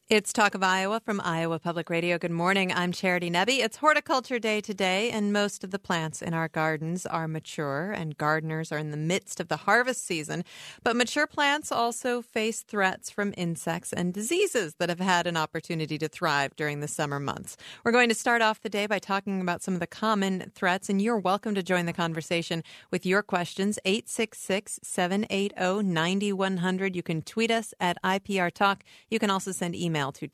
It's Talk of Iowa from Iowa Public Radio. Good morning. I'm Charity Nebbe. It's Horticulture Day today, and most of the plants in our gardens are mature, and gardeners are in the midst of the harvest season. But mature plants also face threats from insects and diseases that have had an opportunity to thrive during the summer months. We're going to start off the day by talking about some of the common threats, and you're welcome to join the conversation with your questions. 866-780-9100. You can tweet us at IPR Talk. You can also send email to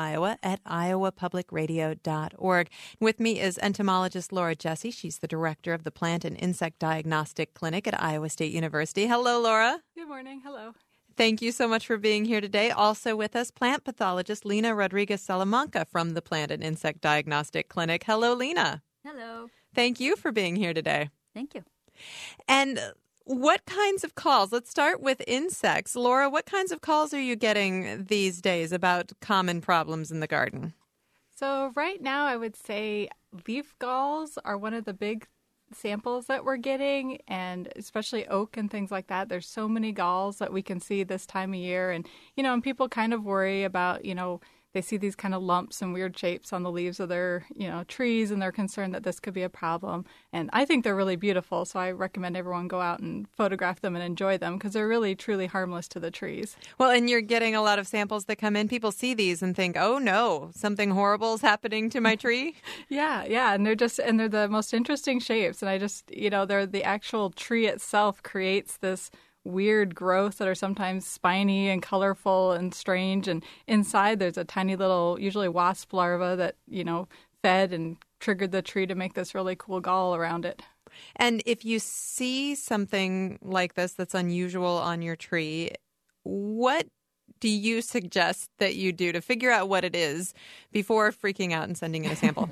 talkofiowa@iowapublicradio.org. With me is entomologist Laura Jesse. She's the director of the Plant and Insect Diagnostic Clinic at Iowa State University. Hello, Laura. Good morning. Hello. Thank you so much for being here today. Also with us, plant pathologist Lena Rodriguez-Salamanca from the Plant and Insect Diagnostic Clinic. Hello, Lena. Hello. Thank you for being here today. Thank you. And what kinds of calls? Let's start with insects. Laura, what kinds of calls are you getting these days about common problems in the garden? So right now I would say leaf galls are one of the big samples that we're getting, and especially oak and things like that. There's so many galls that we can see this time of year. And, and people kind of worry about, they see these kind of lumps and weird shapes on the leaves of their, trees, and they're concerned that this could be a problem. And I think they're really beautiful, so I recommend everyone go out and photograph them and enjoy them because they're really, truly harmless to the trees. Well, and you're getting a lot of samples that come in. People see these and think, oh, no, something horrible is happening to my tree. Yeah, and they're the most interesting shapes. And they're the actual tree itself creates this weird growth that are sometimes spiny and colorful and strange. And inside there's a tiny little, usually wasp larva that, fed and triggered the tree to make this really cool gall around it. And if you see something like this that's unusual on your tree, what do you suggest that you do to figure out what it is before freaking out and sending in a sample?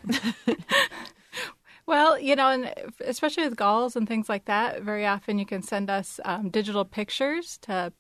Well, and especially with galls and things like that, very often you can send us digital pictures to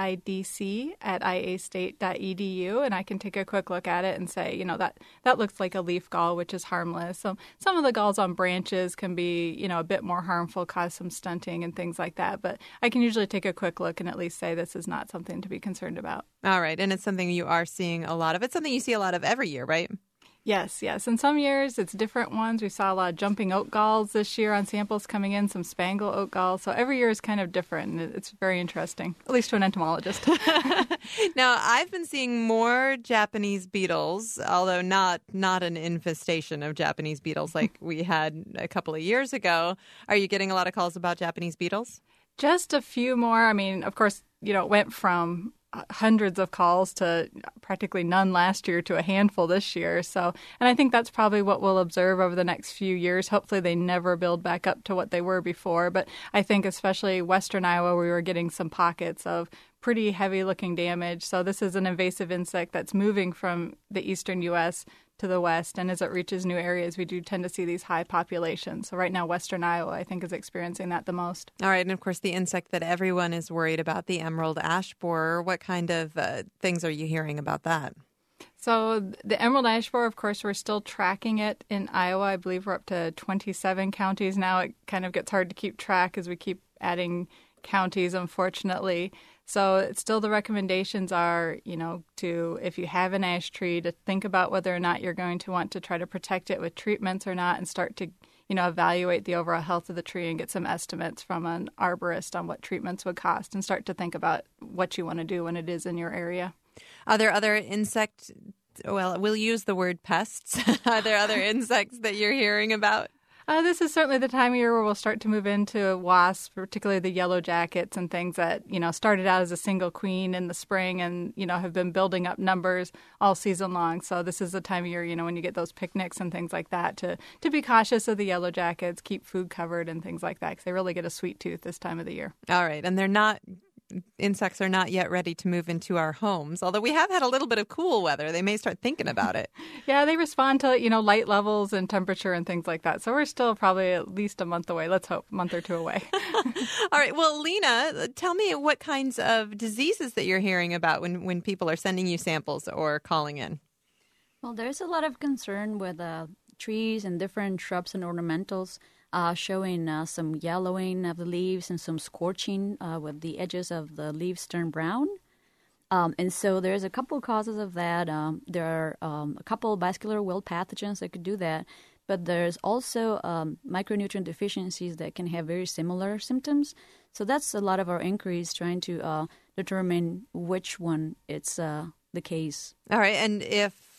pidc@iastate.edu, and I can take a quick look at it and say, that looks like a leaf gall, which is harmless. So some of the galls on branches can be, a bit more harmful, cause some stunting and things like that. But I can usually take a quick look and at least say this is not something to be concerned about. All right. And it's something you are seeing a lot of. It's something you see a lot of every year, right? Yes. In some years, it's different ones. We saw a lot of jumping oak galls this year on samples coming in, some spangle oak galls. So every year is kind of different, and it's very interesting, at least to an entomologist. Now, I've been seeing more Japanese beetles, although not an infestation of Japanese beetles like we had a couple of years ago. Are you getting a lot of calls about Japanese beetles? Just a few more. I mean, of course, it went from hundreds of calls to practically none last year to a handful this year. So, and I think that's probably what we'll observe over the next few years. Hopefully they never build back up to what they were before. But I think especially Western Iowa, we were getting some pockets of pretty heavy looking damage. So this is an invasive insect that's moving from the eastern U.S. to the west. And as it reaches new areas, we do tend to see these high populations. So right now, Western Iowa, I think, is experiencing that the most. All right. And of course, the insect that everyone is worried about, the emerald ash borer. What kind of things are you hearing about that? So the emerald ash borer, of course, we're still tracking it in Iowa. I believe we're up to 27 counties now. It kind of gets hard to keep track as we keep adding counties, unfortunately. So it's still the recommendations are, to, if you have an ash tree, to think about whether or not you're going to want to try to protect it with treatments or not, and start to, evaluate the overall health of the tree and get some estimates from an arborist on what treatments would cost, and start to think about what you want to do when it is in your area. Are there other we'll use the word pests. Are there other insects that you're hearing about? This is certainly the time of year where we'll start to move into wasps, particularly the yellow jackets and things that, started out as a single queen in the spring and, have been building up numbers all season long. So this is the time of year, when you get those picnics and things like that, to be cautious of the yellow jackets, keep food covered and things like that, because they really get a sweet tooth this time of the year. All right. And insects are not yet ready to move into our homes, although we have had a little bit of cool weather. They may start thinking about it. Yeah, they respond to, light levels and temperature and things like that. So we're still probably at least a month away. Let's hope, a month or two away. All right. Well, Lena, tell me what kinds of diseases that you're hearing about when people are sending you samples or calling in. Well, there's a lot of concern with trees and different shrubs and ornamentals. Showing some yellowing of the leaves and some scorching with the edges of the leaves turn brown. And so there's a couple causes of that. There are a couple vascular wilt pathogens that could do that. But there's also micronutrient deficiencies that can have very similar symptoms. So that's a lot of our inquiries, trying to determine which one it's the case. All right. And if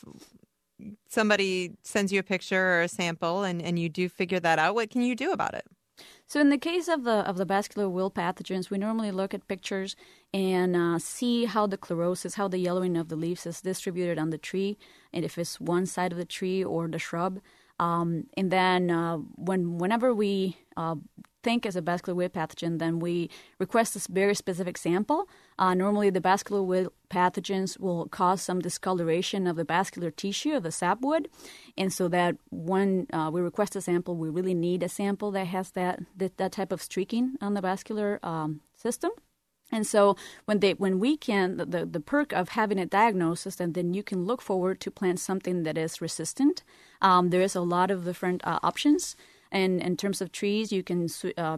somebody sends you a picture or a sample and you do figure that out, what can you do about it? So in the case of the vascular wilt pathogens, we normally look at pictures and see how the chlorosis, how the yellowing of the leaves is distributed on the tree, and if it's one side of the tree or the shrub. And then whenever we think as a vascular wilt pathogen, then we request this very specific sample. Normally, the vascular wilt pathogens will cause some discoloration of the vascular tissue of the sapwood. And so that when we request a sample, we really need a sample that has that type of streaking on the vascular system. And so when we can, the perk of having a diagnosis, and then you can look forward to plant something that is resistant. There is a lot of different options. And in terms of trees, you can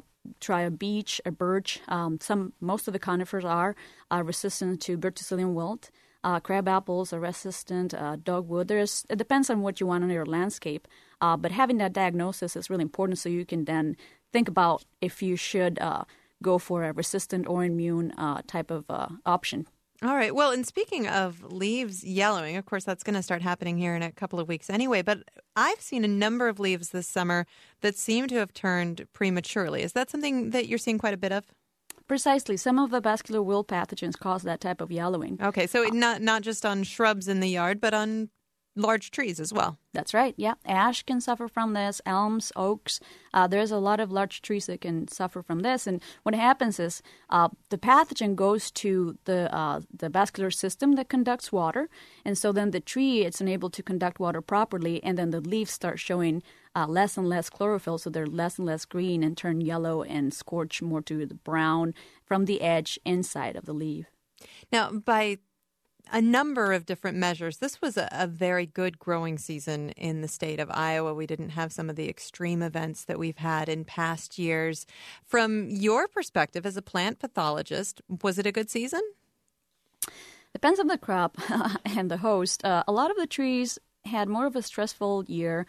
try a beech, a birch. Most of the conifers are resistant to verticillium wilt. Crab apples are resistant. Dogwood. It depends on what you want on your landscape. But having that diagnosis is really important, so you can then think about if you should go for a resistant or immune type of option. All right. Well, and speaking of leaves yellowing, of course, that's going to start happening here in a couple of weeks anyway. But I've seen a number of leaves this summer that seem to have turned prematurely. Is that something that you're seeing quite a bit of? Precisely. Some of the vascular wilt pathogens cause that type of yellowing. Okay. So not just on shrubs in the yard, but on large trees as well. That's right, yeah. Ash can suffer from this, elms, oaks. There's a lot of large trees that can suffer from this. And what happens is the pathogen goes to the vascular system that conducts water. And so then the tree, it's unable to conduct water properly, and then the leaves start showing less and less chlorophyll, so they're less and less green and turn yellow and scorch more to the brown from the edge inside of the leaf. Now, by a number of different measures, this was a very good growing season in the state of Iowa. We didn't have some of the extreme events that we've had in past years. From your perspective as a plant pathologist, was it a good season? Depends on the crop and the host. A lot of the trees had more of a stressful year.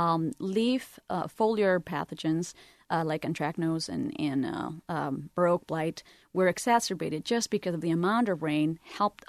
Leaf foliar pathogens like anthracnose and bur oak blight were exacerbated just because of the amount of rain helped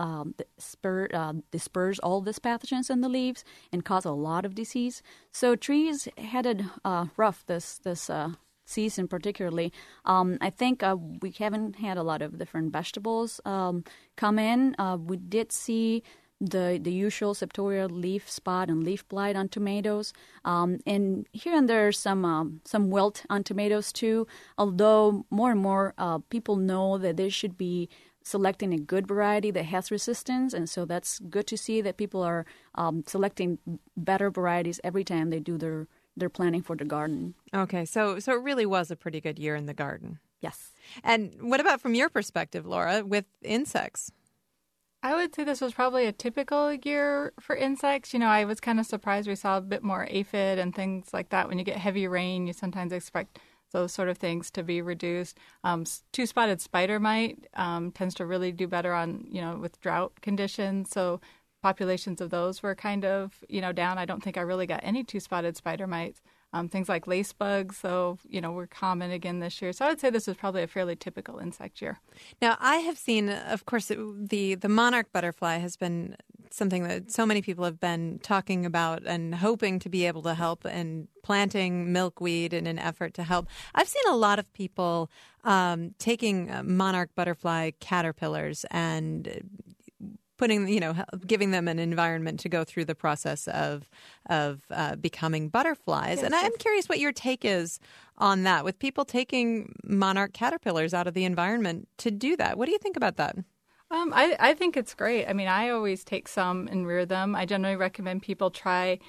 disperse all these pathogens in the leaves and cause a lot of disease. So trees had it rough this season particularly. I think we haven't had a lot of different vegetables come in. We did see the usual septoria leaf spot and leaf blight on tomatoes. And here and there some wilt on tomatoes too, although more and more people know that they should be selecting a good variety that has resistance, and so that's good to see that people are selecting better varieties every time they do their planning for the garden. Okay, so it really was a pretty good year in the garden. Yes. And what about from your perspective, Laura, with insects? I would say this was probably a typical year for insects. You know, I was kind of surprised we saw a bit more aphid and things like that. When you get heavy rain, you sometimes expect those sort of things to be reduced. Two-spotted spider mite tends to really do better on, with drought conditions. So populations of those were kind of, down. I don't think I really got any two-spotted spider mites. Things like lace bugs, so, were common again this year. So I would say this was probably a fairly typical insect year. Now, I have seen, of course, the monarch butterfly has been something that so many people have been talking about and hoping to be able to help, and planting milkweed in an effort to help. I've seen a lot of people taking monarch butterfly caterpillars and giving them an environment to go through the process of becoming butterflies. Yes, and I'm curious what your take is on that, with people taking monarch caterpillars out of the environment to do that. What do you think about that? I think it's great. I mean, I always take some and rear them. I generally recommend people try,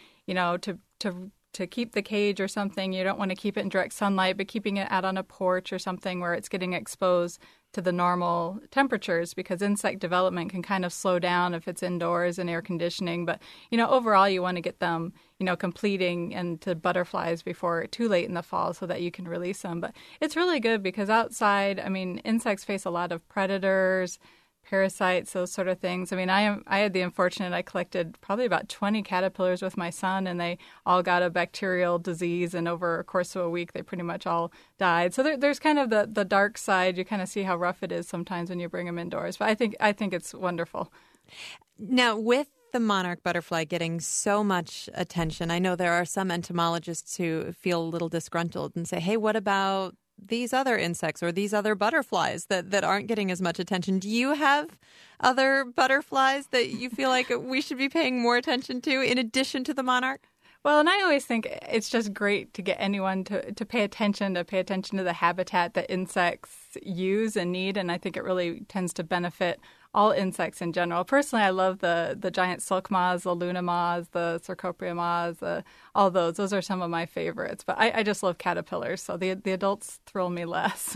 to keep the cage or something. You don't want to keep it in direct sunlight, but keeping it out on a porch or something where it's getting exposed to the normal temperatures, because insect development can kind of slow down if it's indoors and air conditioning. But, overall you want to get them, completing into butterflies before too late in the fall so that you can release them. But it's really good because outside, insects face a lot of predators. parasites, those sort of things. I mean, I had the unfortunate, I collected probably about 20 caterpillars with my son, and they all got a bacterial disease, and over a course of a week, they pretty much all died. So there's kind of the dark side. You kind of see how rough it is sometimes when you bring them indoors. But I think it's wonderful. Now, with the monarch butterfly getting so much attention, I know there are some entomologists who feel a little disgruntled and say, hey, what about these other insects or these other butterflies that aren't getting as much attention? Do you have other butterflies that you feel like we should be paying more attention to in addition to the monarch? Well, and I always think it's just great to get anyone to pay attention to the habitat that insects use and need, and I think it really tends to benefit all insects in general. Personally, I love the giant silk moths, the Luna moths, the Cercopia moths, all those. Those are some of my favorites. But I just love caterpillars, so the adults thrill me less.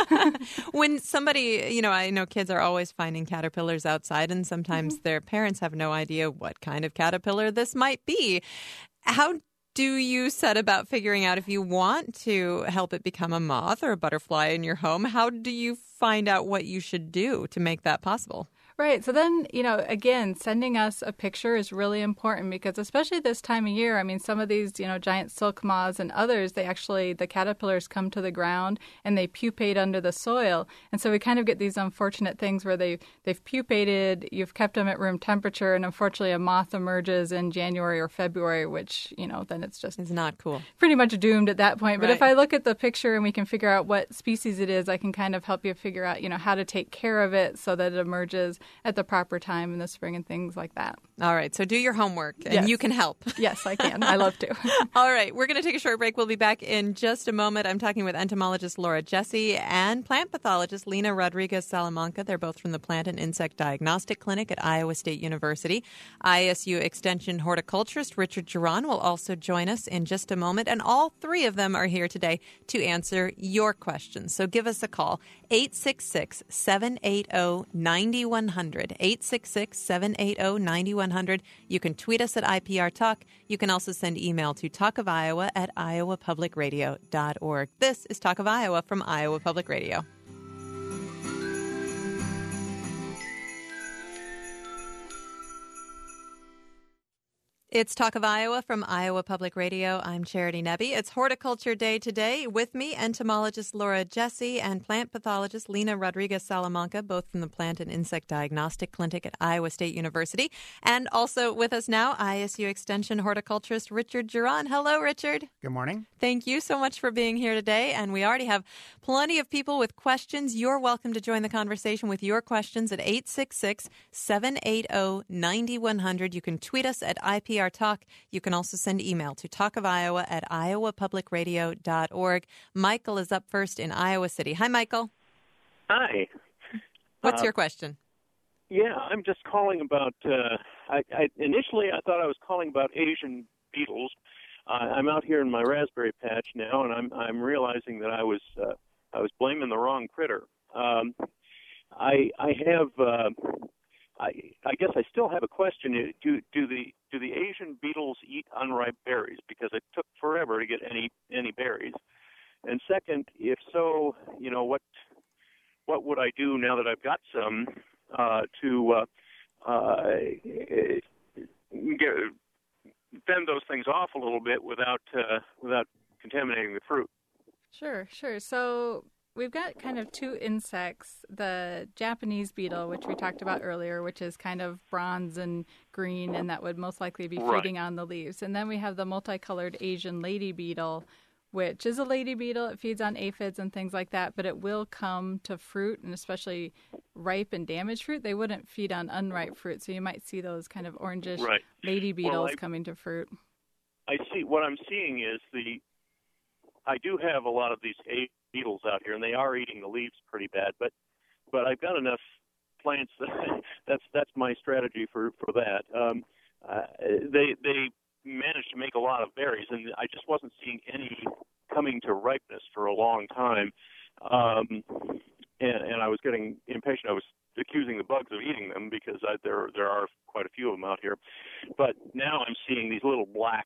When somebody, I know kids are always finding caterpillars outside, and sometimes their parents have no idea what kind of caterpillar this might be. How do you set about figuring out if you want to help it become a moth or a butterfly in your home? How do you find out what you should do to make that possible? Right. So then, again, sending us a picture is really important because especially this time of year, I mean, some of these, giant silk moths and others, the caterpillars come to the ground and they pupate under the soil. And so we kind of get these unfortunate things where they've pupated, you've kept them at room temperature, and unfortunately a moth emerges in January or February, which, then it's not cool. Pretty much doomed at that point. But Right. if I look at the picture and we can figure out what species it is, I can kind of help you figure out, how to take care of it so that it emerges at the proper time in the spring and things like that. All right. So do your homework and Yes. you can help. Yes, I can. I love to. All right. We're going to take a short break. We'll be back in just a moment. I'm talking with entomologist Laura Jesse and plant pathologist Lina Rodriguez Salamanca. They're both from the Plant and Insect Diagnostic Clinic at Iowa State University. ISU Extension horticulturist Richard Geron will also join us in just a moment. And all three of them are here today to answer your questions. So give us a call, 866-780-9100. 866-780-9100. You can tweet us at IPR Talk. You can also send email to talkofiowa@iowapublicradio.org. This is Talk of Iowa from Iowa Public Radio. It's Talk of Iowa from Iowa Public Radio. I'm Charity Nebbe. It's Horticulture Day today. With me, entomologist Laura Jesse and plant pathologist Lina Rodriguez Salamanca, both from the Plant and Insect Diagnostic Clinic at Iowa State University. And also with us now, ISU Extension horticulturist Richard Geron. Hello, Richard. Good morning. Thank you so much for being here today. And we already have plenty of people with questions. You're welcome to join the conversation with your questions at 866-780-9100. You can tweet us at IPR Talk. You can also send email to talkofiowa@iowapublicradio.org. Michael is up first in Iowa City. Hi, Michael. Hi. What's your question? Yeah, I'm just calling about. Initially, I thought I was calling about Asian beetles. I'm out here in my raspberry patch now, and I'm realizing that I was blaming the wrong critter. I guess I still have a question. Do the Asian beetles eat unripe berries? Because it took forever to get any berries. And second, if so, what would I do now that I've got some to fend those things off a little bit without contaminating the fruit? Sure. So we've got kind of two insects, the Japanese beetle, which we talked about earlier, which is kind of bronze and green, and that would most likely be feeding on the leaves. And then we have the multicolored Asian lady beetle, which is a lady beetle. It feeds on aphids and things like that, but it will come to fruit, and especially ripe and damaged fruit. They wouldn't feed on unripe fruit, so you might see those kind of orangish lady beetles coming to fruit. I see. What I'm seeing is I do have a lot of these beetles out here, and they are eating the leaves pretty bad. But I've got enough plants that's my strategy for that. They managed to make a lot of berries, and I just wasn't seeing any coming to ripeness for a long time. And I was getting impatient. I was accusing the bugs of eating them because there are quite a few of them out here. But now I'm seeing these little black.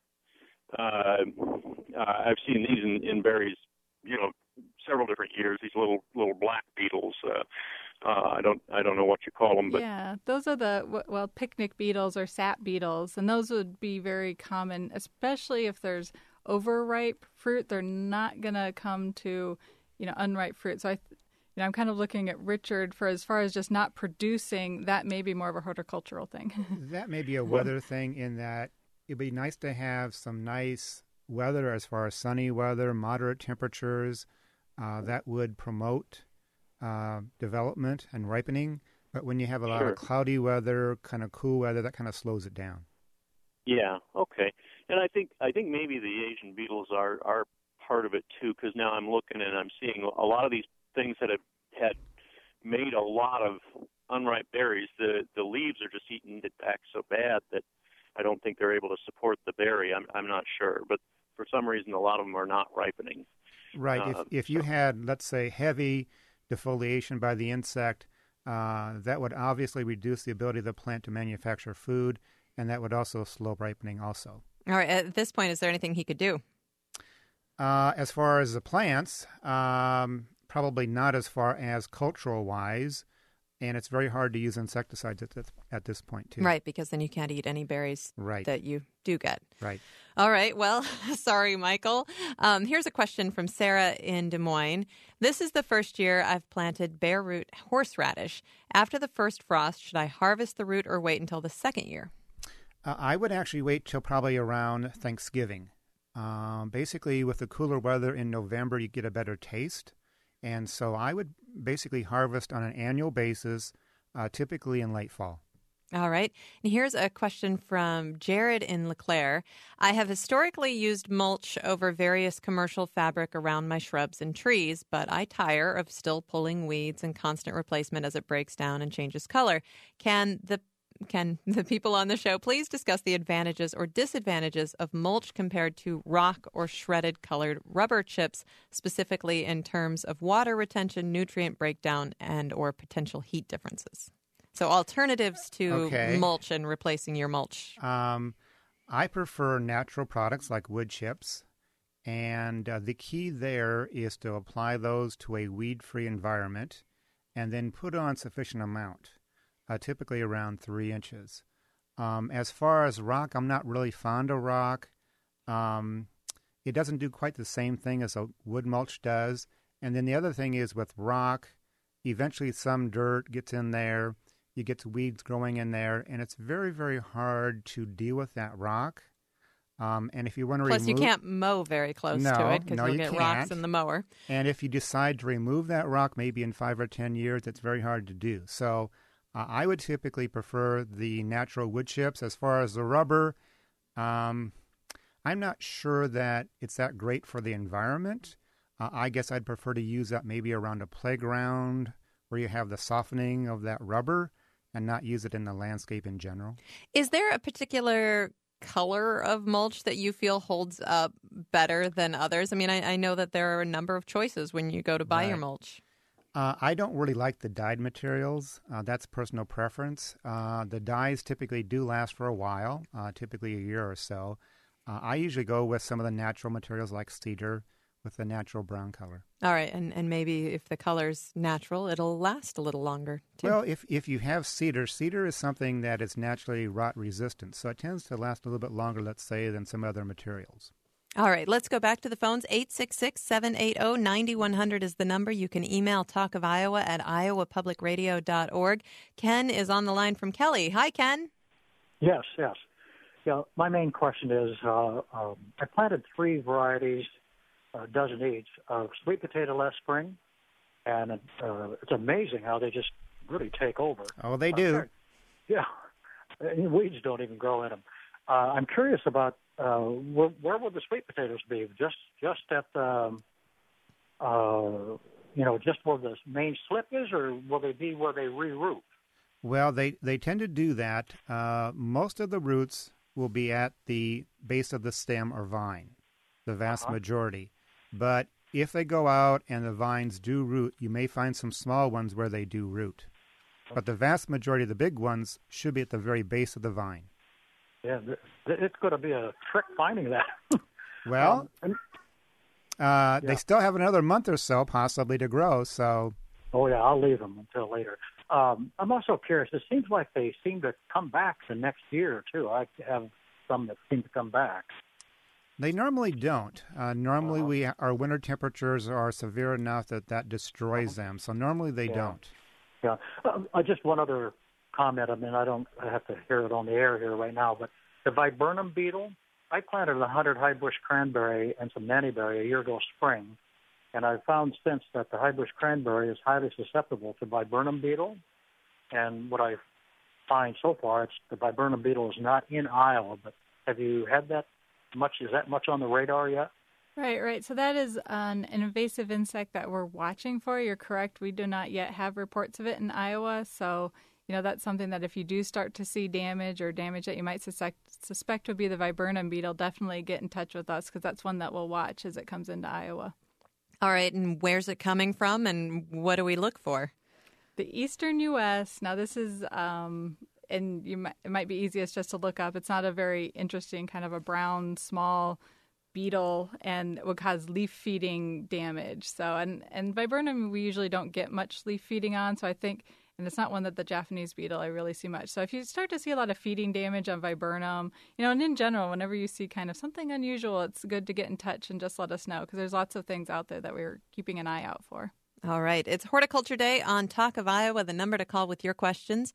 I've seen these in berries, several different years. These little black beetles. I don't know what you call them, but yeah, those are the picnic beetles or sap beetles, and those would be very common, especially if there's overripe fruit. They're not gonna come to unripe fruit. So I'm kind of looking at Richard for as far as just not producing. That may be more of a horticultural thing. That may be a weather thing in that it'd be nice to have some nice weather as far as sunny weather, moderate temperatures. That would promote development and ripening. But when you have a lot of cloudy weather, kind of cool weather, that kind of slows it down. Yeah, okay. And I think maybe the Asian beetles are part of it too, because now I'm looking and I'm seeing a lot of these things that had made a lot of unripe berries. The leaves are just eating it back so bad that I don't think they're able to support the berry. I'm not sure, but for some reason a lot of them are not ripening. Right. If you had, let's say, heavy defoliation by the insect, that would obviously reduce the ability of the plant to manufacture food, and that would also slow ripening also. All right. At this point, is there anything he could do? As far as the plants, probably not as far as cultural-wise, and it's very hard to use insecticides at this point, too. Right, because then you can't eat any berries that you do get. Right. All right. Well, sorry, Michael. Here's a question from Sarah in Des Moines. This is the first year I've planted bare root horseradish. After the first frost, should I harvest the root or wait until the second year? I would actually wait till probably around Thanksgiving. Basically, with the cooler weather in November, you get a better taste. And so I would basically harvest on an annual basis, typically in late fall. All right. And here's a question from Jared in LeClaire. I have historically used mulch over various commercial fabric around my shrubs and trees, but I tire of still pulling weeds and constant replacement as it breaks down and changes color. Can the people on the show please discuss the advantages or disadvantages of mulch compared to rock or shredded colored rubber chips, specifically in terms of water retention, nutrient breakdown, and or potential heat differences? So alternatives to mulch and replacing your mulch. I prefer natural products like wood chips, and the key there is to apply those to a weed-free environment and then put on sufficient amount. Typically around 3 inches. As far as rock, I'm not really fond of rock. It doesn't do quite the same thing as a wood mulch does. And then the other thing is with rock, eventually some dirt gets in there. You get weeds growing in there, and it's very, very hard to deal with that rock. And if you want to Plus, you can't mow very close to it because you'll get rocks in the mower. And if you decide to remove that rock, maybe in 5 or 10 years, it's very hard to do. So I would typically prefer the natural wood chips. As far as the rubber, I'm not sure that it's that great for the environment. I guess I'd prefer to use that maybe around a playground where you have the softening of that rubber and not use it in the landscape in general. Is there a particular color of mulch that you feel holds up better than others? I mean, I know that there are a number of choices when you go to buy your mulch. I don't really like the dyed materials. That's personal preference. The dyes typically do last for a while, typically a year or so. I usually go with some of the natural materials like cedar with the natural brown color. All right, and maybe if the color's natural, it'll last a little longer, too. Well, if you have cedar is something that is naturally rot resistant, so it tends to last a little bit longer, let's say, than some other materials. All right, let's go back to the phones. 866-780-9100 is the number. You can email Talk of Iowa at iowapublicradio.org. Ken is on the line from Kelly. Hi, Ken. Yes. Yeah, my main question is, I planted 3 varieties, a dozen each, of sweet potato last spring, and it's amazing how they just really take over. Oh, they do. Yeah, weeds don't even grow in them. I'm curious about where would the sweet potatoes be? Just at just where the main slip is, or will they be where they re-root? Well, they tend to do that. Most of the roots will be at the base of the stem or vine, the vast majority. But if they go out and the vines do root, you may find some small ones where they do root. But the vast majority of the big ones should be at the very base of the vine. Yeah, it's going to be a trick finding that. Well, they still have another month or so possibly to grow, so Oh, yeah, I'll leave them until later. I'm also curious. It seems like they seem to come back the next year, too. I have some that seem to come back. They normally don't. Normally, our winter temperatures are severe enough that destroys them. So normally they don't. Yeah. Just one other comment. I mean, I have to hear it on the air here right now, but the viburnum beetle, I planted 100 high bush cranberry and some nannyberry a year ago spring, and I've found since that the high bush cranberry is highly susceptible to viburnum beetle. And what I find so far, it's the viburnum beetle is not in Iowa, but have you had that much? Is that much on the radar yet? Right. So that is an invasive insect that we're watching for. You're correct. We do not yet have reports of it in Iowa. So, that's something that if you do start to see damage or damage that you might suspect would be the viburnum beetle, definitely get in touch with us because that's one that we'll watch as it comes into Iowa. All right. And where's it coming from and what do we look for? The eastern U.S. Now, this is, and it might be easiest just to look up. It's not a very interesting kind of a brown, small beetle and would cause leaf feeding damage. So, and viburnum, we usually don't get much leaf feeding on. So I think, and it's not one that the Japanese beetle I really see much. So if you start to see a lot of feeding damage on viburnum, and in general, whenever you see kind of something unusual, it's good to get in touch and just let us know because there's lots of things out there that we're keeping an eye out for. All right. It's Horticulture Day on Talk of Iowa. The number to call with your questions,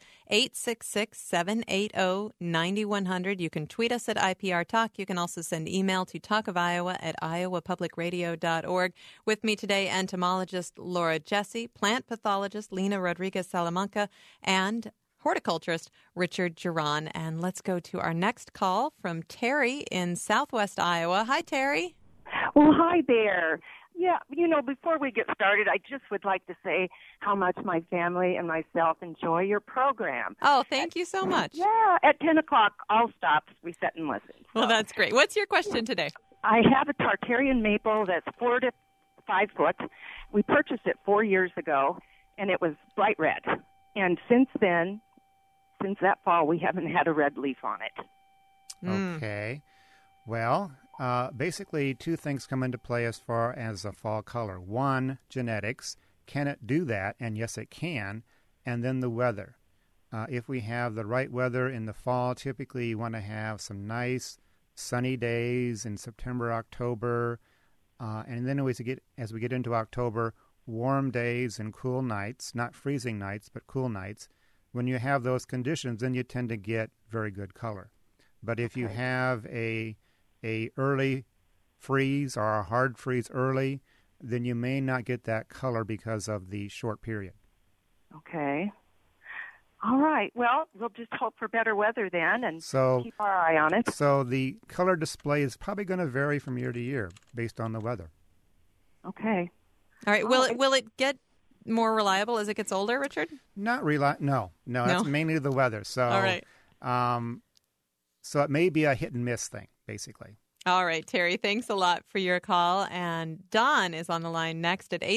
866-780-9100. You can tweet us at IPR Talk. You can also send email to talkofiowa@iowapublicradio.org. With me today, entomologist Laura Jesse, plant pathologist Lena Rodriguez-Salamanca, and horticulturist Richard Geron. And let's go to our next call from Terry in southwest Iowa. Hi, Terry. Well, hi there. Yeah, before we get started, I just would like to say how much my family and myself enjoy your program. Oh, thank you so much. Yeah, at 10 o'clock, I'll stop, reset, and listen. Well, that's great. What's your question today? I have a Tartarian maple that's 4 to 5 foot. We purchased it 4 years ago, and it was bright red. And since that fall, we haven't had a red leaf on it. Okay. Well, basically, two things come into play as far as a fall color. One, genetics. Can it do that? And yes, it can. And then the weather. If we have the right weather in the fall, typically you want to have some nice sunny days in September, October. And then as we get into October, warm days and cool nights, not freezing nights, but cool nights. When you have those conditions, then you tend to get very good color. But if you have a early freeze or a hard freeze early, then you may not get that color because of the short period. Okay. All right. Well, we'll just hope for better weather then and keep our eye on it. So the color display is probably going to vary from year to year based on the weather. Okay. All right. Will it get more reliable as it gets older, Richard? Not No, that's mainly the weather. So, all right. So it may be a hit and miss thing, basically. All right, Terry, thanks a lot for your call. And Don is on the line next at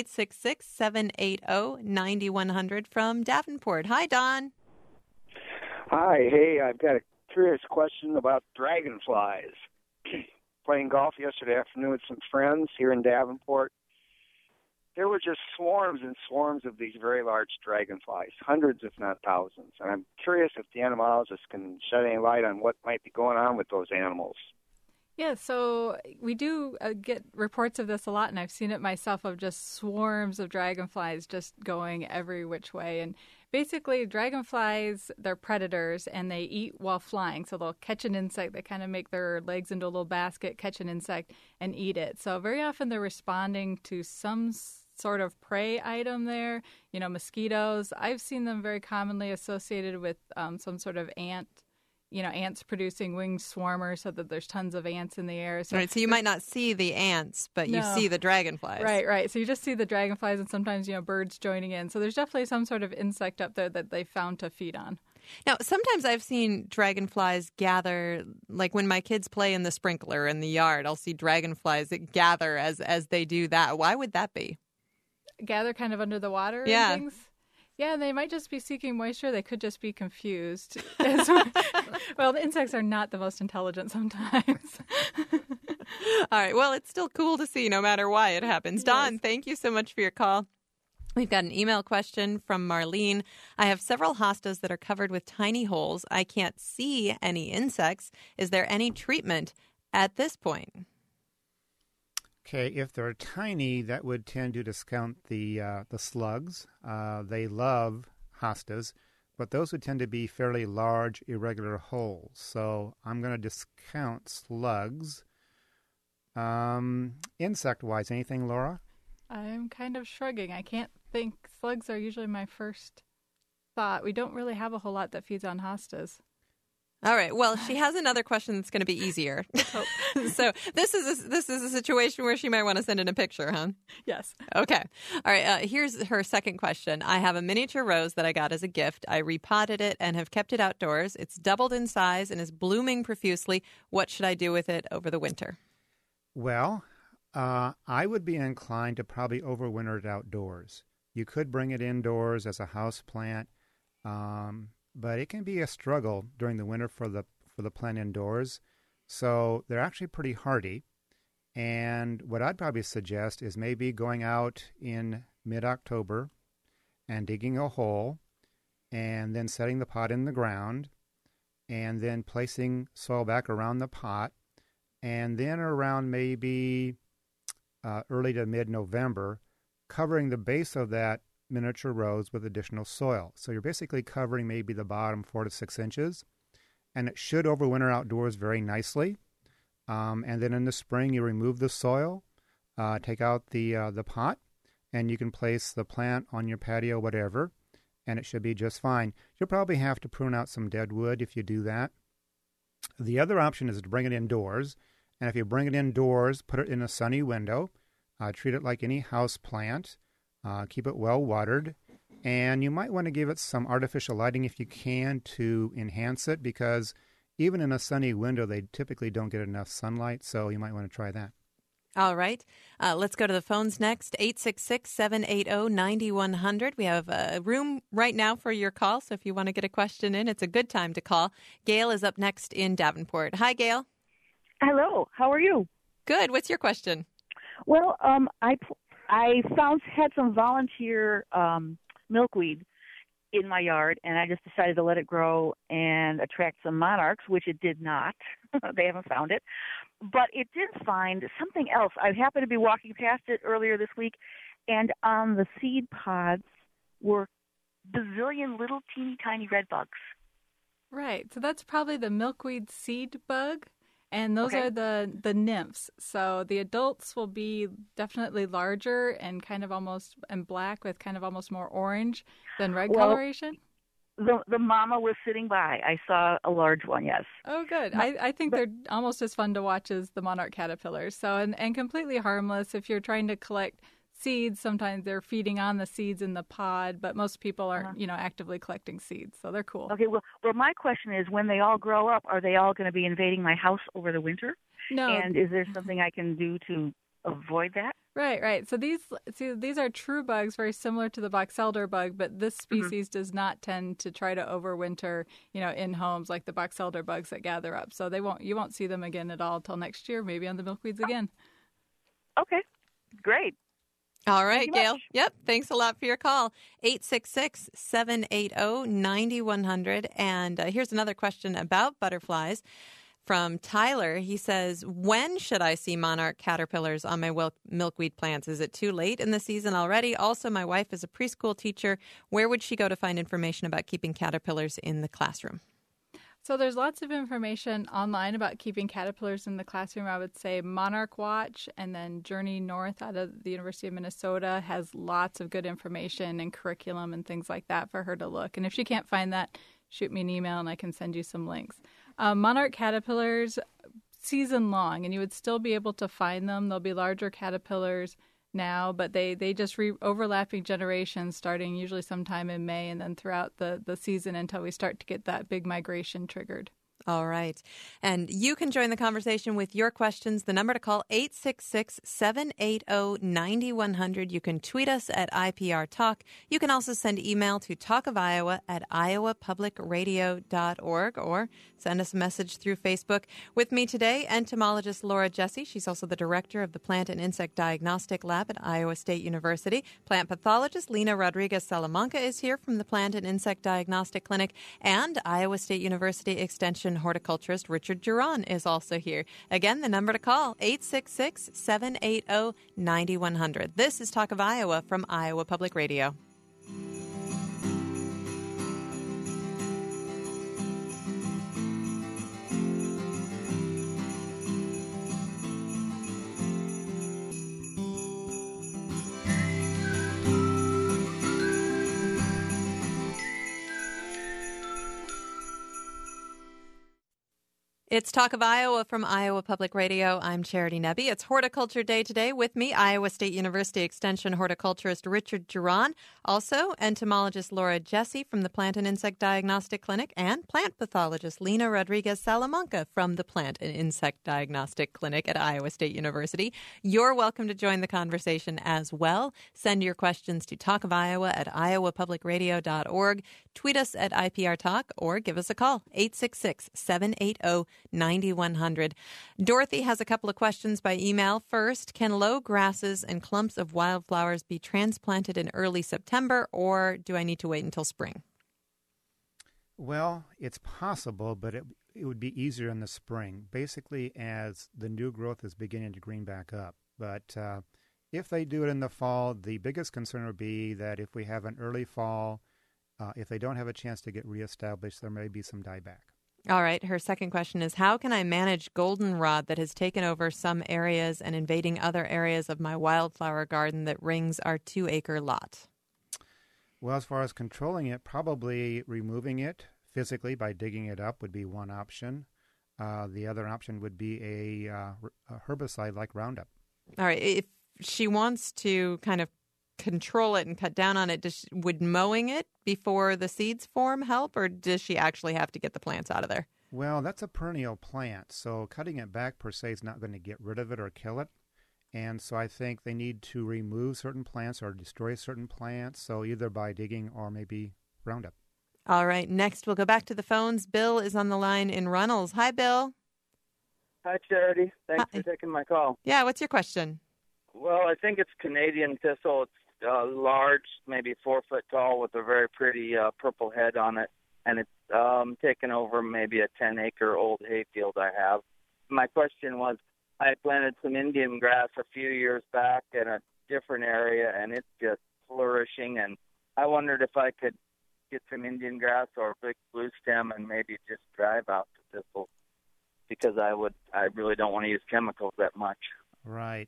866-780-9100 from Davenport. Hi, Don. Hi. Hey, I've got a curious question about dragonflies. Playing golf yesterday afternoon with some friends here in Davenport. There were just swarms and swarms of these very large dragonflies, hundreds if not thousands. And I'm curious if the entomologist can shed any light on what might be going on with those animals. Yeah, so we do get reports of this a lot, and I've seen it myself of just swarms of dragonflies just going every which way. And basically, dragonflies, they're predators, and they eat while flying. So they'll catch an insect. They kind of make their legs into a little basket, catch an insect, and eat it. So very often they're responding to some sort of prey item there, mosquitoes. I've seen them very commonly associated with some sort of ants producing winged swarmers so that there's tons of ants in the air. So, right, so you might not see the ants, but you see the dragonflies. Right. So you just see the dragonflies and sometimes, birds joining in. So there's definitely some sort of insect up there that they found to feed on. Now, sometimes I've seen dragonflies gather, like when my kids play in the sprinkler in the yard, I'll see dragonflies that gather as they do that. Why would that be? Gather kind of under the water and things? Yeah, they might just be seeking moisture. They could just be confused. Well, the insects are not the most intelligent sometimes. All right. Well, it's still cool to see no matter why it happens. Yes. Don, thank you so much for your call. We've got an email question from Marlene. I have several hostas that are covered with tiny holes. I can't see any insects. Is there any treatment at this point? Okay, if they're tiny, that would tend to discount the slugs. They love hostas, but those would tend to be fairly large, irregular holes. So I'm going to discount slugs. Insect-wise, anything, Laura? I'm kind of shrugging. I can't think. Slugs are usually my first thought. We don't really have a whole lot that feeds on hostas. All right. Well, she has another question that's going to be easier. So this is a situation where she might want to send in a picture, huh? Yes. Okay. All right. Here's her second question. I have a miniature rose that I got as a gift. I repotted it and have kept it outdoors. It's doubled in size and is blooming profusely. What should I do with it over the winter? Well, I would be inclined to probably overwinter it outdoors. You could bring it indoors as a house plant, but it can be a struggle during the winter for the plant indoors. So they're actually pretty hardy. And what I'd probably suggest is maybe going out in mid-October and digging a hole and then setting the pot in the ground and then placing soil back around the pot. And then around maybe early to mid-November, covering the base of that miniature rose with additional soil. So you're basically covering maybe the bottom 4 to 6 inches, and it should overwinter outdoors very nicely. And then in the spring, you remove the soil, take out the pot, and you can place the plant on your patio, whatever, and it should be just fine. You'll probably have to prune out some dead wood if you do that. The other option is to bring it indoors, and if you bring it indoors, put it in a sunny window, treat it like any house plant, keep it well watered, and you might want to give it some artificial lighting if you can to enhance it, because even in a sunny window, they typically don't get enough sunlight, so you might want to try that. All right. Let's go to the phones next. 866-780-9100. We have a room right now for your call, so if you want to get a question in, it's a good time to call. Gail is up next in Davenport. Hi, Gail. Hello. How are you? Good. What's your question? Well, I had some volunteer milkweed in my yard, and I just decided to let it grow and attract some monarchs, which it did not. They haven't found it. But it did find something else. I happened to be walking past it earlier this week, and on the seed pods were bazillion little teeny tiny red bugs. Right. So that's probably the milkweed seed bug. And those are the nymphs. So the adults will be definitely larger and kind of almost and black with kind of almost more orange than red coloration. The mama was sitting by. I saw a large one, yes. Oh, good. I think they're almost as fun to watch as the monarch caterpillars. So and completely harmless. If you're trying to collect seeds, sometimes they're feeding on the seeds in the pod, but most people aren't, actively collecting seeds, so they're cool. Okay, well, my question is, when they all grow up, are they all going to be invading my house over the winter? No. And is there something I can do to avoid that? Right. So these are true bugs, very similar to the box elder bug, but this species does not tend to try to overwinter, in homes like the box elder bugs that gather up. So you won't see them again at all until next year, maybe on the milkweeds again. Okay, great. All right, Gail. Yep. Thanks a lot for your call. 866-780-9100. And here's another question about butterflies from Tyler. He says, when should I see monarch caterpillars on my milkweed plants? Is it too late in the season already? Also, my wife is a preschool teacher. Where would she go to find information about keeping caterpillars in the classroom? So there's lots of information online about keeping caterpillars in the classroom. I would say Monarch Watch and then Journey North out of the University of Minnesota has lots of good information and curriculum and things like that for her to look. And if she can't find that, shoot me an email and I can send you some links. Monarch caterpillars, season long, and you would still be able to find them. There'll be larger caterpillars now, but they just overlapping generations starting usually sometime in May and then throughout the season until we start to get that big migration triggered. All right. And you can join the conversation with your questions. The number to call, 866-780-9100. You can tweet us at IPR Talk. You can also send email to talkofiowa@iowapublicradio.org or send us a message through Facebook. With me today, entomologist Laura Jesse. She's also the director of the Plant and Insect Diagnostic Lab at Iowa State University. Plant pathologist Lina Rodriguez Salamanca is here from the Plant and Insect Diagnostic Clinic, and Iowa State University Extension horticulturist Richard Duran is also here. Again, the number to call, 866-780-9100. This is Talk of Iowa from Iowa Public Radio. It's Talk of Iowa from Iowa Public Radio. I'm Charity Nebbe. It's Horticulture Day today. With me, Iowa State University Extension horticulturist Richard Duran, also entomologist Laura Jesse from the Plant and Insect Diagnostic Clinic, and plant pathologist Lina Rodriguez Salamanca from the Plant and Insect Diagnostic Clinic at Iowa State University. You're welcome to join the conversation as well. Send your questions to talkofiowa@iowapublicradio.org. Tweet us at IPR Talk or give us a call, 866-780-9100. Dorothy has a couple of questions by email. First, can low grasses and clumps of wildflowers be transplanted in early September, or do I need to wait until spring? Well, it's possible, but it would be easier in the spring, basically as the new growth is beginning to green back up. But if they do it in the fall, the biggest concern would be that if we have an early fall, if they don't have a chance to get reestablished, there may be some dieback. All right. Her second question is, how can I manage goldenrod that has taken over some areas and invading other areas of my wildflower garden that rings our 2-acre lot? Well, as far as controlling it, probably removing it physically by digging it up would be one option. The other option would be a herbicide like Roundup. All right. If she wants to kind of control it and cut down on it, would mowing it before the seeds form help, or does she actually have to get the plants out of there? Well, that's a perennial plant, so cutting it back per se is not going to get rid of it or kill it. And so I think they need to remove certain plants or destroy certain plants, so either by digging or maybe Roundup. All right, next we'll go back to the phones. Bill is on the line in Runnels. Hi, Bill. Hi, Charity. Thanks for taking my call. Yeah, what's your question? Well, I think it's Canadian thistle. It's large, maybe 4 foot tall, with a very pretty purple head on it, and it's taken over maybe a 10-acre old hayfield I have. My question was, I planted some Indian grass a few years back in a different area, and it's just flourishing, and I wondered if I could get some Indian grass or a big blue stem and maybe just drive out the thistles, because I really don't want to use chemicals that much. Right.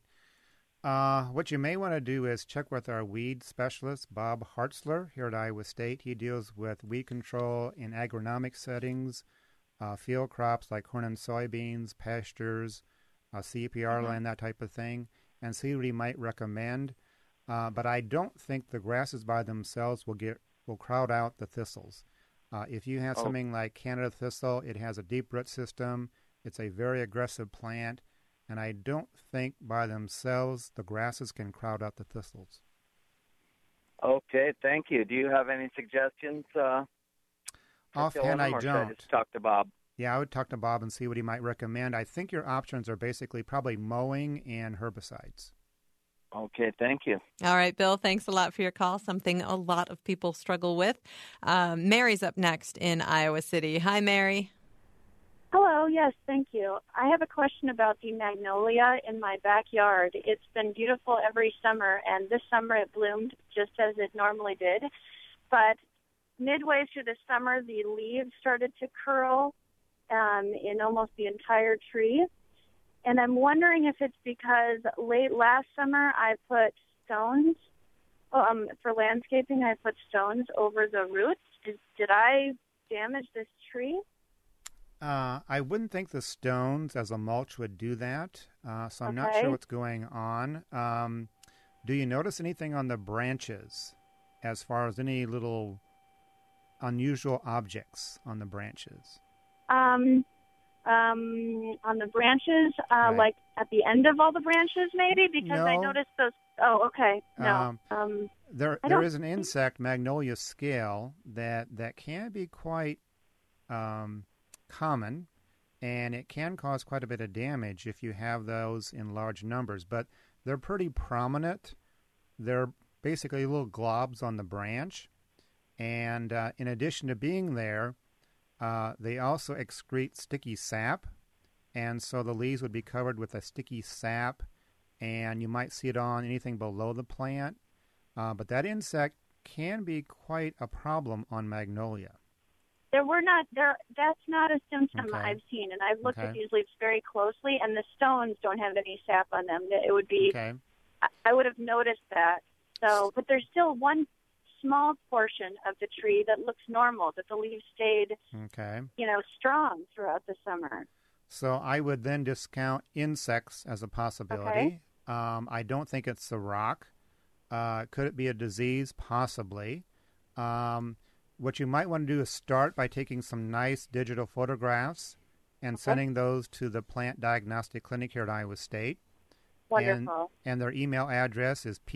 What you may want to do is check with our weed specialist, Bob Hartzler, here at Iowa State. He deals with weed control in agronomic settings, field crops like corn and soybeans, pastures, CPR land, that type of thing, and see what he might recommend. But I don't think the grasses by themselves will crowd out the thistles. If you have something like Canada thistle, it has a deep root system. It's a very aggressive plant. And I don't think by themselves the grasses can crowd out the thistles. Okay, thank you. Do you have any suggestions? Offhand, I don't. Should I just talk to Bob? Yeah, I would talk to Bob and see what he might recommend. I think your options are basically probably mowing and herbicides. Okay, thank you. All right, Bill, thanks a lot for your call, something a lot of people struggle with. Mary's up next in Iowa City. Hi, Mary. Hello, yes, thank you. I have a question about the magnolia in my backyard. It's been beautiful every summer, and this summer it bloomed just as it normally did. But midway through the summer, the leaves started to curl in almost the entire tree. And I'm wondering if it's because late last summer I put stones, for landscaping, I put stones over the roots. Did I damage this tree? I wouldn't think the stones as a mulch would do that, so I'm not sure what's going on. Do you notice anything on the branches as far as any little unusual objects on the branches? on the branches, like at the end of all the branches, maybe? Because I No. noticed those. Oh, okay. No. There is an insect, Magnolia scale, that can be quite common, and it can cause quite a bit of damage if you have those in large numbers. But they're pretty prominent. They're basically little globs on the branch, and in addition to being there, they also excrete sticky sap, and so the leaves would be covered with a sticky sap, and you might see it on anything below the plant. But that insect can be quite a problem on magnolia. That's not a symptom Okay. I've seen, and I've looked at Okay. these leaves very closely, and the stones don't have any sap on them. It would be. Okay. I would have noticed that. So, but there's still one small portion of the tree that looks normal, that the leaves stayed, Okay. strong throughout the summer. So I would then discount insects as a possibility. I don't think it's the rock. Could it be a disease? Possibly. What you might want to do is start by taking some nice digital photographs and sending those to the Plant Diagnostic Clinic here at Iowa State. Wonderful. And their email address is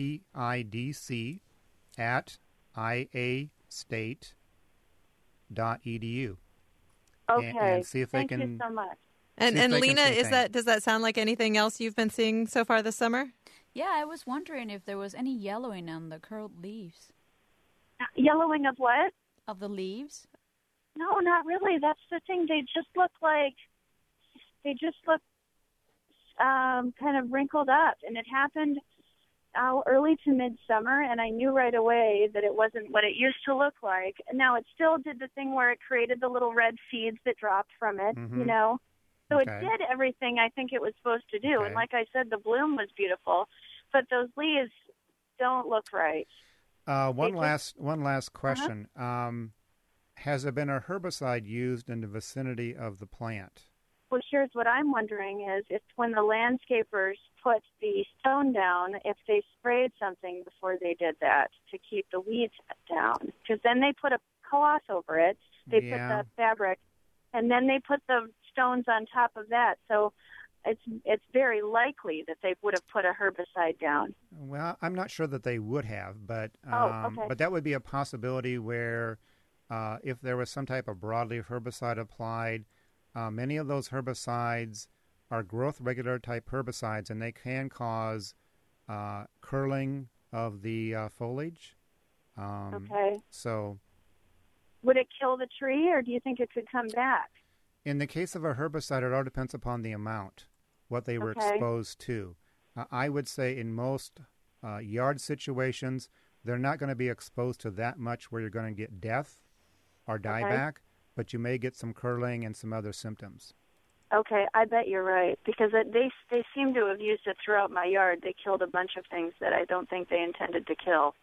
pidc@iastate.edu. Okay. And see if they Thank can. you so much. And See if they can Lena, say things. does that sound like anything else you've been seeing so far this summer? Yeah, I was wondering if there was any yellowing on the curled leaves. Yellowing of what? Of the leaves? No, not really. That's the thing. They just look kind of wrinkled up, and it happened early to midsummer, and I knew right away that it wasn't what it used to look like. Now, it still did the thing where it created the little red seeds that dropped from it, So Okay. it did everything I think it was supposed to do. Okay. And like I said, the bloom was beautiful, but those leaves don't look right. One last question. Has there been a herbicide used in the vicinity of the plant? Well, here's what I'm wondering is if when the landscapers put the stone down, if they sprayed something before they did that to keep the weeds down. Because then they put a cloth over it, they put the fabric, and then they put the stones on top of that. So it's very likely that they would have put a herbicide down. Well, I'm not sure that they would have, but okay. but that would be a possibility where if there was some type of broadleaf herbicide applied, many of those herbicides are growth regulator type herbicides, and they can cause curling of the foliage. Okay. So Would it kill the tree, or do you think it could come back? in the case of a herbicide, it all depends upon the amount, what they were Okay. exposed to. I would say in most yard situations, they're not going to be exposed to that much where you're going to get death or dieback, but you may get some curling and some other symptoms. Okay, I bet you're right, because they seem to have used it throughout my yard. They killed a bunch of things that I don't think they intended to kill.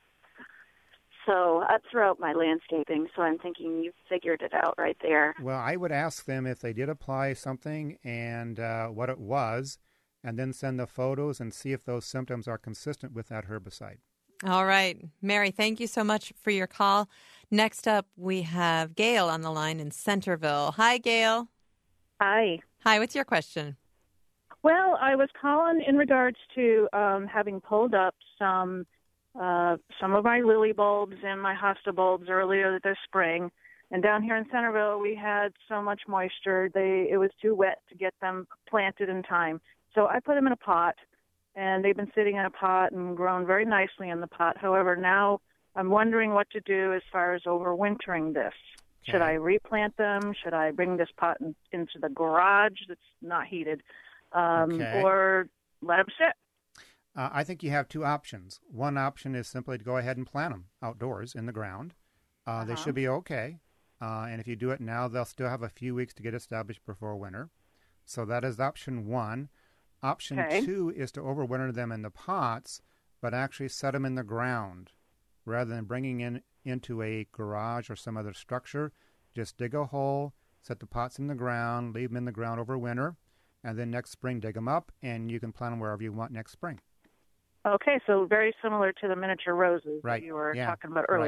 So throughout my landscaping, so I'm thinking you figured it out right there. Well, I would ask them if they did apply something and what it was, and then send the photos and see if those symptoms are consistent with that herbicide. All right. Mary, thank you so much for your call. Next up, we have Gail on the line in Centerville. Hi, Gail. Hi. Hi, what's your question? Well, I was calling in regards to having pulled up some of my lily bulbs and my hosta bulbs earlier this spring. And down here in Centerville, we had so much moisture, it was too wet to get them planted in time. So I put them in a pot, and they've been sitting in a pot and grown very nicely in the pot. However, now I'm wondering what to do as far as overwintering this. Okay. Should I replant them? Should I bring this pot into the garage that's not heated? Okay. Or let them sit? I think you have two options. One option is simply to go ahead and plant them outdoors in the ground. They should be okay. And if you do it now, they'll still have a few weeks to get established before winter. So that is option one. Option two is to overwinter them in the pots, but actually set them in the ground. Rather than bringing into a garage or some other structure, just dig a hole, set the pots in the ground, leave them in the ground over winter, and then next spring dig them up, and you can plant them wherever you want next spring. Okay, so very similar to the miniature roses Right. that you were Yeah. talking about earlier. Right.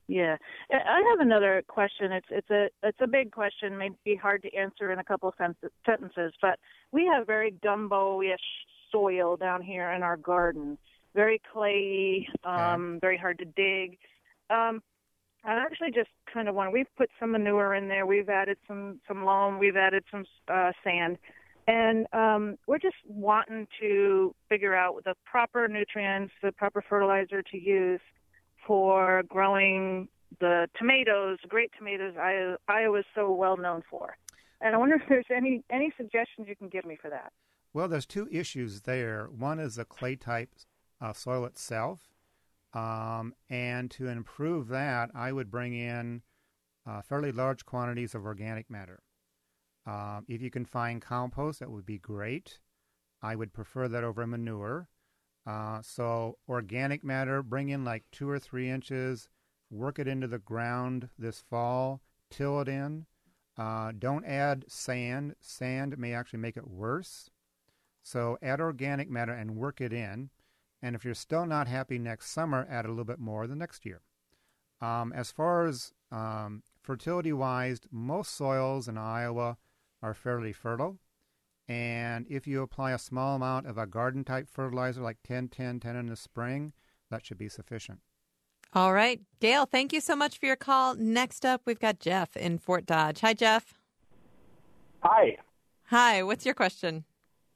Yeah, I have another question. It's a big question, may be hard to answer in a couple of sentences, but we have very gumbo-ish soil down here in our garden, very clayey, very hard to dig. I actually just kind of we've put some manure in there, we've added some loam, we've added some sand, and we're just wanting to figure out the proper nutrients, the proper fertilizer to use for growing the tomatoes, great tomatoes Iowa is so well known for. And I wonder if there's any suggestions you can give me for that. Well, there's two issues there. One is the clay type soil itself. And to improve that, I would bring in fairly large quantities of organic matter. If you can find compost, that would be great. I would prefer that over manure. So organic matter, bring in like 2 or 3 inches, work it into the ground this fall, till it in. Don't add sand. Sand may actually make it worse. So add organic matter and work it in. And if you're still not happy next summer, add a little bit more the next year. As far as fertility-wise, most soils in Iowa are fairly fertile. And if you apply a small amount of a garden-type fertilizer, like 10-10-10 in the spring, that should be sufficient. All right. Gail, thank you so much for your call. Next up, we've got Jeff in Fort Dodge. Hi, Jeff. Hi. Hi. What's your question?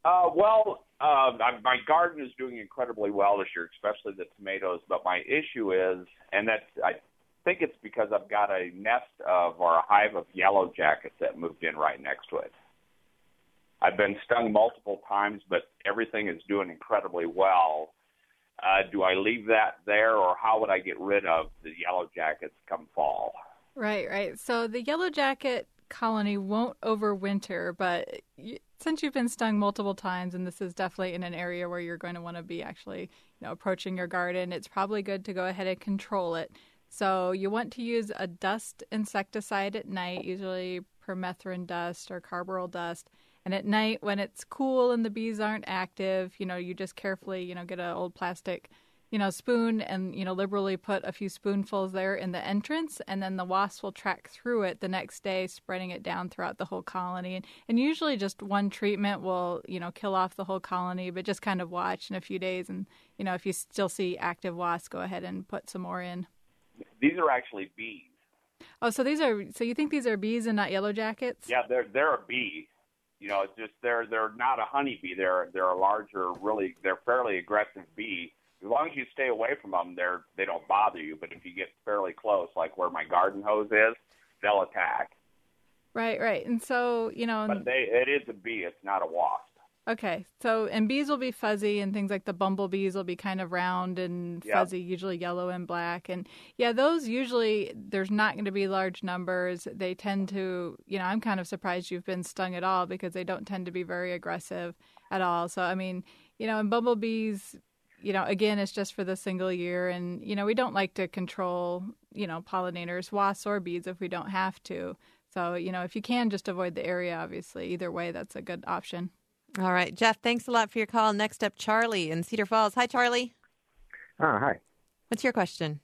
My garden is doing incredibly well this year, especially the tomatoes. But my issue is, and I think it's because I've got a nest or a hive of yellow jackets that moved in right next to it. I've been stung multiple times, but everything is doing incredibly well. Do I leave that there, or how would I get rid of the yellow jackets come fall? Right. So the yellow jacket colony won't overwinter, but since you've been stung multiple times, and this is definitely in an area where you're going to want to be actually, approaching your garden, it's probably good to go ahead and control it. So you want to use a dust insecticide at night, usually permethrin dust or carbaryl dust. And at night, when it's cool and the bees aren't active, you just carefully, get an old plastic, spoon and, liberally put a few spoonfuls there in the entrance. And then the wasps will track through it the next day, spreading it down throughout the whole colony. And usually just one treatment will, kill off the whole colony, but just kind of watch in a few days. And, if you still see active wasps, go ahead and put some more in. These are actually bees. Oh, so you think these are bees and not yellow jackets? Yeah, they're a bee. It's just they're not a honeybee. They're a larger, they're fairly aggressive bee. As long as you stay away from them, they don't bother you. But if you get fairly close, like where my garden hose is, they'll attack. Right. And so, But it is a bee. It's not a wasp. Okay. So, and bees will be fuzzy, and things like the bumblebees will be kind of round and fuzzy, usually yellow and black. And yeah, those usually, there's not going to be large numbers. They tend to, I'm kind of surprised you've been stung at all, because they don't tend to be very aggressive at all. So, I mean, and bumblebees, again, it's just for the single year. And, we don't like to control, pollinators, wasps or bees if we don't have to. So, if you can just avoid the area, obviously, either way, that's a good option. All right, Jeff, thanks a lot for your call. Next up, Charlie in Cedar Falls. Hi, Charlie. Hi. What's your question?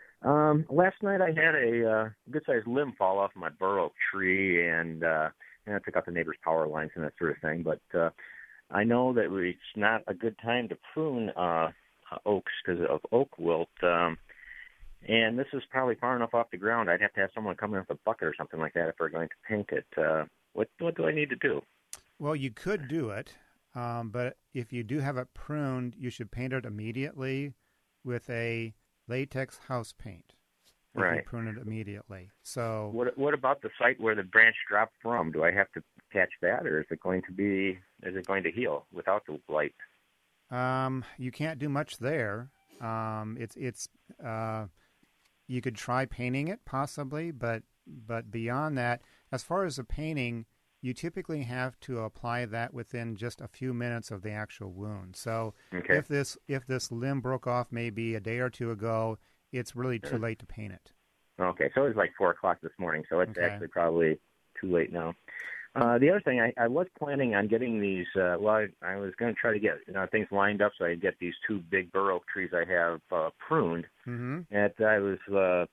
Last night I had a good-sized limb fall off my bur oak tree, and I took out the neighbor's power lines and that sort of thing. But I know that it's not a good time to prune oaks because of oak wilt. And this is probably far enough off the ground. I'd have to have someone come in with a bucket or something like that if we're going to paint it. What do I need to do? Well, you could do it, but if you do have it pruned, you should paint it immediately with a latex house paint. Right. You prune it immediately. So what about the site where the branch dropped from? Do I have to patch that, or is it going to heal without the light? You can't do much there. You could try painting it possibly, but beyond that, as far as the painting, you typically have to apply that within just a few minutes of the actual wound. So if this limb broke off maybe a day or two ago, it's really too late to paint it. Okay, so it was like 4 o'clock this morning, so it's actually probably too late now. The other thing, I was planning on getting these, I was going to try to get things lined up so I could get these 2 big bur oak trees I have pruned. Mm-hmm. And I was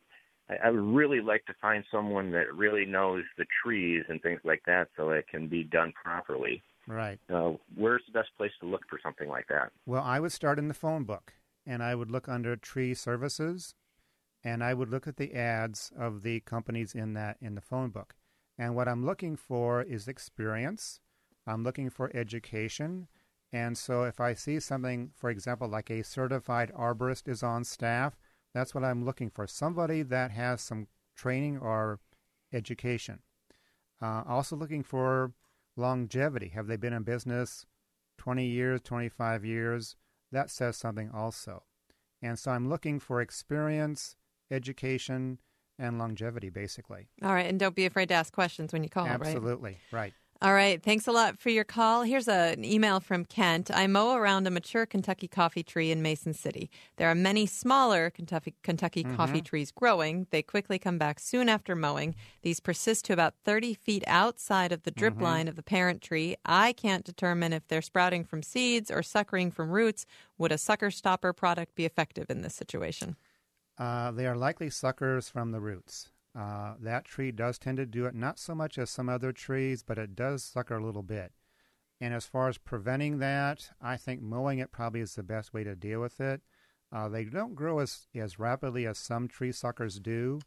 I would really like to find someone that really knows the trees and things like that so it can be done properly. Right. Where's the best place to look for something like that? Well, I would start in the phone book, and I would look under tree services, and I would look at the ads of the companies in the phone book. And what I'm looking for is experience. I'm looking for education. And so if I see something, for example, like a certified arborist is on staff, that's what I'm looking for, somebody that has some training or education. Also looking for longevity. Have they been in business 20 years, 25 years? That says something also. And so I'm looking for experience, education, and longevity, basically. All right, and don't be afraid to ask questions when you call, Absolutely, right. All right, thanks a lot for your call. Here's an email from Kent. I mow around a mature Kentucky coffee tree in Mason City. There are many smaller Kentucky coffee trees growing. They quickly come back soon after mowing. These persist to about 30 feet outside of the drip line of the parent tree. I can't determine if they're sprouting from seeds or suckering from roots. Would a sucker stopper product be effective in this situation? They are likely suckers from the roots. That tree does tend to do it, not so much as some other trees, but it does sucker a little bit. And as far as preventing that, I think mowing it probably is the best way to deal with it. They don't grow as rapidly as some tree suckers do,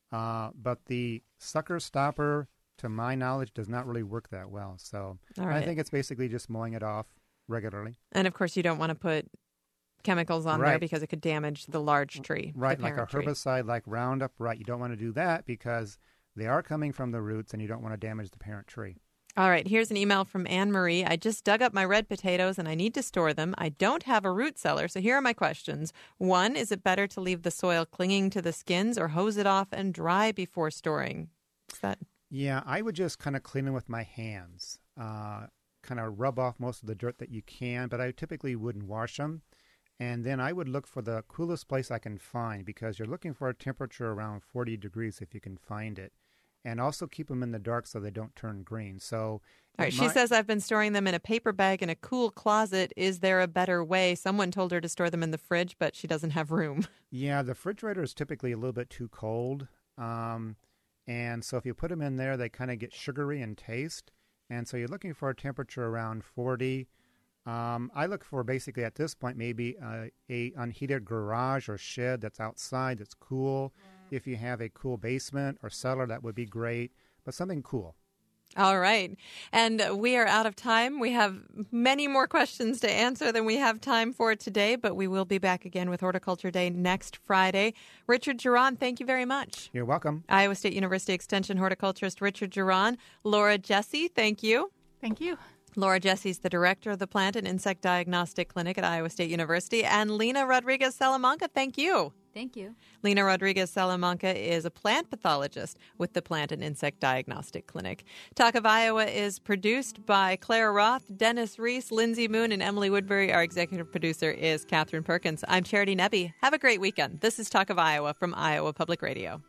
but the sucker stopper, to my knowledge, does not really work that well. So I think it's basically just mowing it off regularly. And, of course, you don't want to put chemicals on there because it could damage the large tree. Right, like a herbicide like Roundup. Right, you don't want to do that because they are coming from the roots and you don't want to damage the parent tree. All right, here's an email from Anne Marie. I just dug up my red potatoes and I need to store them. I don't have a root cellar, so here are my questions. 1, is it better to leave the soil clinging to the skins or hose it off and dry before storing? Yeah, I would just kind of clean them with my hands, kind of rub off most of the dirt that you can, but I typically wouldn't wash them. And then I would look for the coolest place I can find because you're looking for a temperature around 40 degrees if you can find it. And also keep them in the dark so they don't turn green. So, all right, she says, I've been storing them in a paper bag in a cool closet. Is there a better way? Someone told her to store them in the fridge, but she doesn't have room. Yeah, the refrigerator is typically a little bit too cold. And so if you put them in there, they kind of get sugary in taste. And so you're looking for a temperature around 40. I look for basically at this point maybe a unheated garage or shed that's outside that's cool. If you have a cool basement or cellar, that would be great, but something cool. All right. And we are out of time. We have many more questions to answer than we have time for today, but we will be back again with Horticulture Day next Friday. Richard Geron, thank you very much. You're welcome. Iowa State University Extension horticulturist Richard Geron. Laura Jesse, thank you. Thank you. Laura Jesse's the director of the Plant and Insect Diagnostic Clinic at Iowa State University. And Lena Rodriguez-Salamanca, thank you. Thank you. Lena Rodriguez-Salamanca is a plant pathologist with the Plant and Insect Diagnostic Clinic. Talk of Iowa is produced by Claire Roth, Dennis Reese, Lindsay Moon, and Emily Woodbury. Our executive producer is Catherine Perkins. I'm Charity Nebbe. Have a great weekend. This is Talk of Iowa from Iowa Public Radio.